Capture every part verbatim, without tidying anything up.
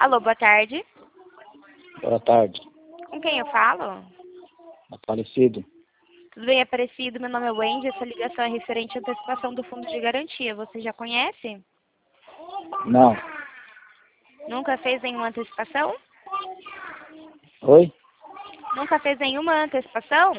Alô, boa tarde. Boa tarde. Com quem eu falo? Aparecido. Tudo bem, Aparecido? Meu nome é Wendy. Essa ligação é referente à antecipação do fundo de garantia. Você já conhece? Não. Nunca fez nenhuma antecipação? Oi? Nunca fez nenhuma antecipação?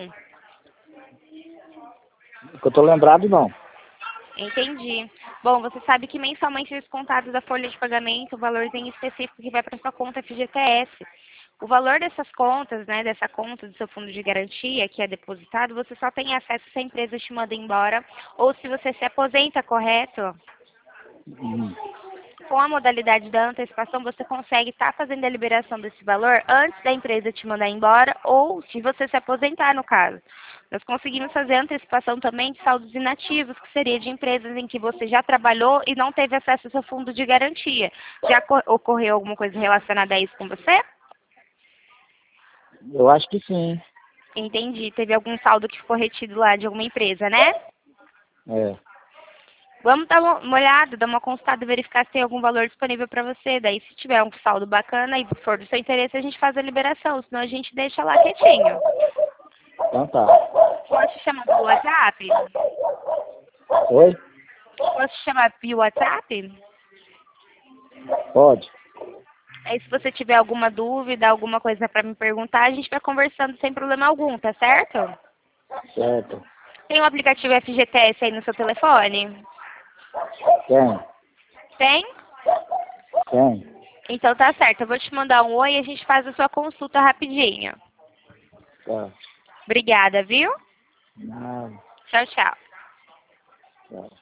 Que eu tô lembrado, não. Entendi. Bom, você sabe que mensalmente é descontado da folha de pagamento o valorzinho específico que vai para sua conta F G T S. O valor dessas contas, né, dessa conta do seu fundo de garantia que é depositado, você só tem acesso se a empresa te manda embora ou se você se aposenta, correto? Hum. Com a modalidade da antecipação, você consegue estar fazendo a liberação desse valor antes da empresa te mandar embora ou se você se aposentar, no caso. Nós conseguimos fazer a antecipação também de saldos inativos, que seria de empresas em que você já trabalhou e não teve acesso ao seu fundo de garantia. Já ocorreu alguma coisa relacionada a isso com você? Eu acho que sim. Entendi. Teve algum saldo que ficou retido lá de alguma empresa, né? É. Vamos dar uma olhada, dar uma consultada e verificar se tem algum valor disponível para você. Daí, se tiver um saldo bacana e for do seu interesse, a gente faz a liberação. Senão, a gente deixa lá quietinho. Então tá. Posso te chamar pelo WhatsApp? Oi? Posso te chamar pelo WhatsApp? Pode. Aí, se você tiver alguma dúvida, alguma coisa para me perguntar, a gente vai conversando sem problema algum, tá certo? Certo. Tem o aplicativo F G T S aí no seu telefone? Tem. Tem? Tem. Então tá certo. Eu vou te mandar um oi e a gente faz a sua consulta rapidinho. Tá. Obrigada, viu? Não. Tchau, tchau. Tchau.